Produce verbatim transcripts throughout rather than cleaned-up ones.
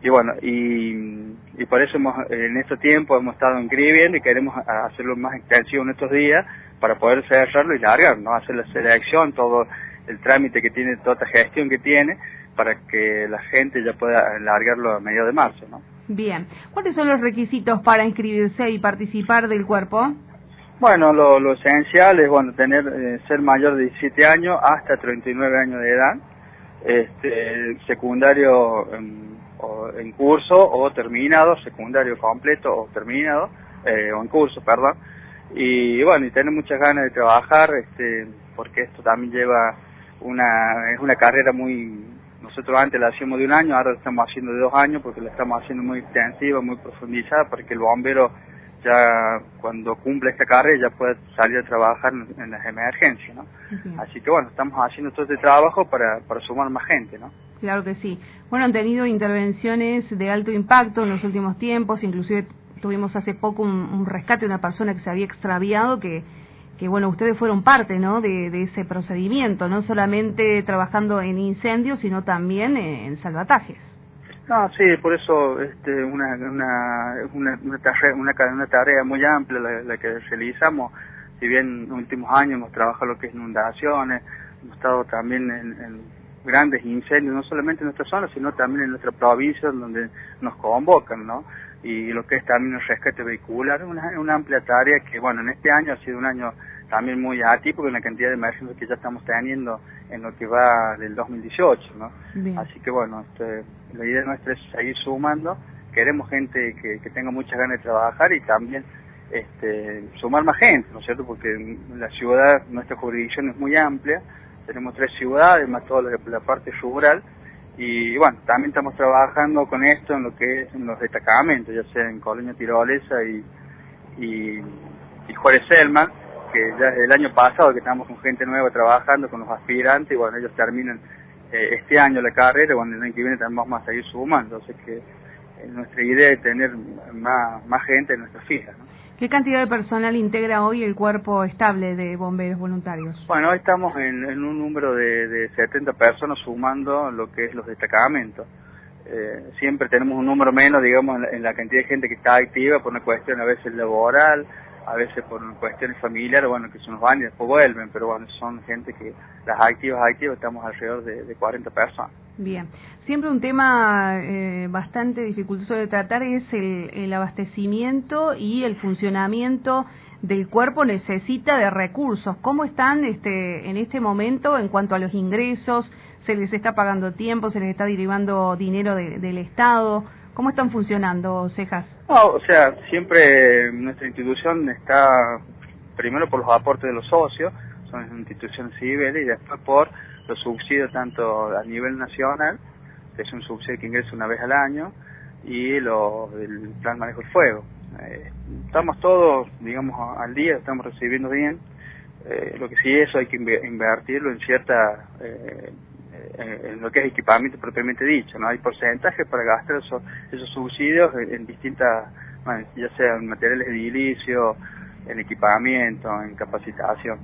y bueno, y, y por eso hemos, en este tiempo hemos estado inscribiendo y queremos hacerlo más extensivo en estos días para poder cerrarlo y largar, ¿no? Hacer la selección, todo el trámite que tiene, toda esta gestión que tiene, para que la gente ya pueda largarlo a mediados de marzo, ¿no? Bien. ¿Cuáles son los requisitos para inscribirse y participar del cuerpo? Bueno, lo, lo esencial es, bueno, tener, eh, ser mayor de diecisiete años hasta treinta y nueve años de edad, este, secundario en, o en curso o terminado, secundario completo o terminado, eh, o en curso, perdón, y bueno, y tener muchas ganas de trabajar, este, porque esto también lleva una, es una carrera muy, nosotros antes la hacíamos de un año, ahora la estamos haciendo de dos años porque la estamos haciendo muy extensiva, muy profundizada, porque el bombero ya cuando cumple esta carrera ya puede salir a trabajar en, en las emergencias, ¿no? Uh-huh. Así que bueno, estamos haciendo todo este trabajo para, para sumar más gente, ¿no? Claro que sí. Bueno, han tenido intervenciones de alto impacto en los últimos tiempos, inclusive tuvimos hace poco un, un rescate de una persona que se había extraviado, que, que bueno, ustedes fueron parte, ¿no?, de, de ese procedimiento, no solamente trabajando en incendios, sino también en salvatajes. No, sí, por eso este, una, una, una, una, tarea, una, una tarea muy amplia la, la que realizamos. Si bien en los últimos años hemos trabajado lo que es inundaciones, hemos estado también en, en grandes incendios, no solamente en nuestra zona, sino también en nuestra provincia, donde nos convocan, ¿no? Y lo que es también el rescate vehicular, una, una amplia tarea que, bueno, en este año ha sido un año también muy atípico en la cantidad de emergencias que ya estamos teniendo en lo que va del dos mil dieciocho, ¿no? Bien. Así que bueno, este, la idea nuestra es seguir sumando, queremos gente que, que tenga muchas ganas de trabajar y también este, sumar más gente, ¿no es cierto? Porque la ciudad, nuestra jurisdicción es muy amplia, tenemos tres ciudades, más toda la, la parte rural, y bueno, también estamos trabajando con esto en lo que es en los destacamentos, ya sea en Colonia Tirolesa y, y, y Juárez Selman, que ya desde el año pasado que estamos con gente nueva trabajando, con los aspirantes, y bueno, ellos terminan eh, este año la carrera, bueno, el año que viene también vamos a seguir sumando, así que eh, nuestra idea es tener más, más gente en nuestras filas, ¿no? ¿Qué cantidad de personal integra hoy el cuerpo estable de bomberos voluntarios? Bueno, hoy estamos en, en un número de, de setenta personas sumando lo que es los destacamentos. Eh, siempre tenemos un número menos, digamos, en la, en la cantidad de gente que está activa por una cuestión a veces laboral, a veces por cuestiones familiares, bueno, que se nos van y después vuelven, pero bueno, son gente que, las activas, activas, estamos alrededor de, de cuarenta personas. Bien. Siempre un tema eh, bastante dificultoso de tratar es el, el abastecimiento y el funcionamiento del cuerpo necesita de recursos. ¿Cómo están este en este momento en cuanto a los ingresos? ¿Se les está pagando tiempo? ¿Se les está derivando dinero de, del Estado? ¿Cómo están funcionando, Cejas? No, o sea, siempre nuestra institución está primero por los aportes de los socios, son instituciones civiles, y después por los subsidios tanto a nivel nacional, que es un subsidio que ingresa una vez al año, y lo del plan manejo del fuego. Eh, estamos todos, digamos, al día, estamos recibiendo bien, eh, lo que sí eso hay que invertirlo en cierta... Eh, en lo que es equipamiento propiamente dicho, ¿no? Hay porcentajes para gastar esos, esos subsidios en, en distintas, bueno, ya sea en materiales edilicios, en equipamiento, en capacitación.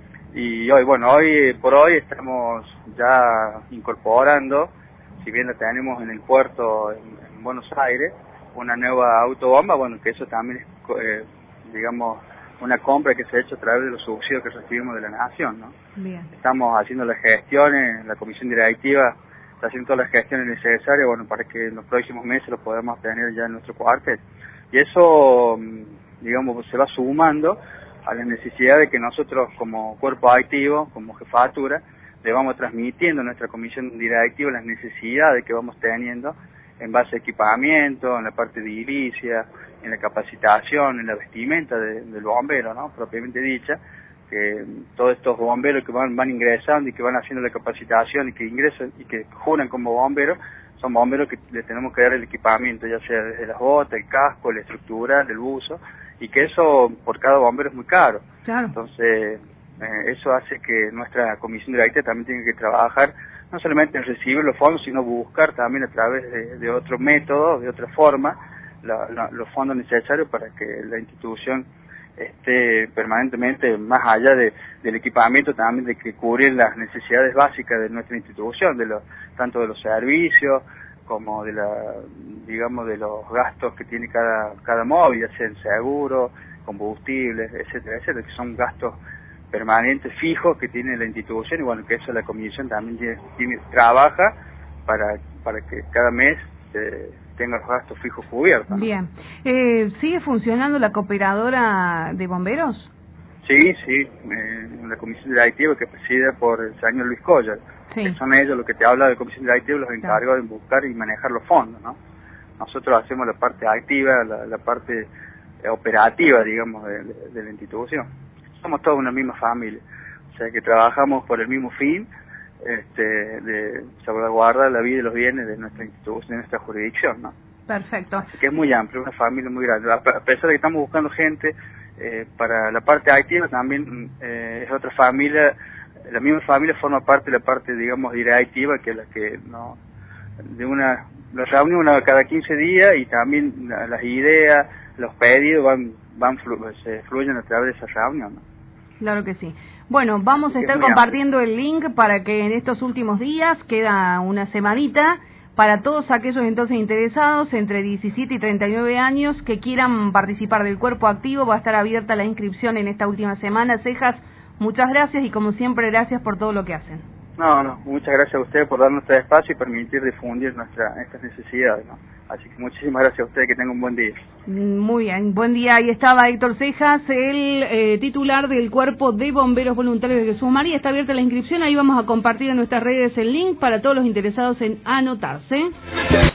Y hoy, bueno, hoy por hoy estamos ya incorporando, si bien la tenemos en el puerto en, en Buenos Aires, una nueva autobomba, bueno, que eso también es, eh, digamos, una compra que se ha hecho a través de los subsidios que recibimos de la Nación, ¿no? Bien. Estamos haciendo las gestiones, la comisión directiva está haciendo todas las gestiones necesarias, bueno, para que en los próximos meses lo podamos tener ya en nuestro cuartel. Y eso, digamos, se va sumando a la necesidad de que nosotros como cuerpo activo, como jefatura, le vamos transmitiendo a nuestra comisión directiva las necesidades que vamos teniendo en base a equipamiento, en la parte de edilicia, en la capacitación, en la vestimenta de, del bombero, ¿no? Propiamente dicha, que todos estos bomberos que van, van ingresando y que van haciendo la capacitación y que ingresan y que juran como bomberos, son bomberos que les tenemos que dar el equipamiento, ya sea desde las botas, el casco, la estructura, el buzo, y que eso por cada bombero es muy caro. Claro. Entonces, eh, eso hace que nuestra comisión directa también tenga que trabajar no solamente en recibir los fondos, sino buscar también a través de, de otro método, de otra forma, la, la, los fondos necesarios para que la institución esté permanentemente más allá de, del equipamiento, también de que cubrir las necesidades básicas de nuestra institución, de los, tanto de los servicios como de la, digamos, de los gastos que tiene cada cada móvil, ya sea el seguro, combustibles, etcétera, etcétera, que son gastos permanentes, fijos que tiene la institución, y bueno, que eso la comisión también tiene, tiene, trabaja para para que cada mes eh, tenga los gastos fijos cubiertos, ¿no? Bien. Eh, ¿Sigue funcionando la cooperadora de bomberos? Sí, sí, eh, la comisión directiva que preside por el señor Luis Collar, sí. Que son ellos los que te hablan de comisión directiva, los encargados de buscar y manejar los fondos, ¿no? Nosotros hacemos la parte activa, la, la parte operativa, digamos, de, de, de la institución. Somos todos una misma familia, o sea que trabajamos por el mismo fin, este, de salvaguardar la vida y los bienes de nuestra institución, de nuestra jurisdicción, ¿no? Perfecto. Así que es muy amplio, una familia muy grande. A pesar de que estamos buscando gente eh, para la parte activa, también eh, es otra familia, la misma familia forma parte de la parte, digamos, directiva, que es la que no, de una, los reúne una cada quince días, y también la, las ideas, los pedidos van van flu, se fluyen a través de esa reunión, ¿no? Claro que sí. Bueno, vamos a estar compartiendo el link para que en estos últimos días, queda una semanita, para todos aquellos entonces interesados entre diecisiete y treinta y nueve años que quieran participar del cuerpo activo, va a estar abierta la inscripción en esta última semana. Cejas, muchas gracias y como siempre gracias por todo lo que hacen. No, no, muchas gracias a ustedes por darnos este espacio y permitir difundir nuestra, estas necesidades, ¿no? Así que muchísimas gracias a ustedes, que tengan un buen día. Muy bien, buen día. Ahí estaba Héctor Cejas, el eh, titular del Cuerpo de Bomberos Voluntarios de Jesús María. Está abierta la inscripción, ahí vamos a compartir en nuestras redes el link para todos los interesados en anotarse.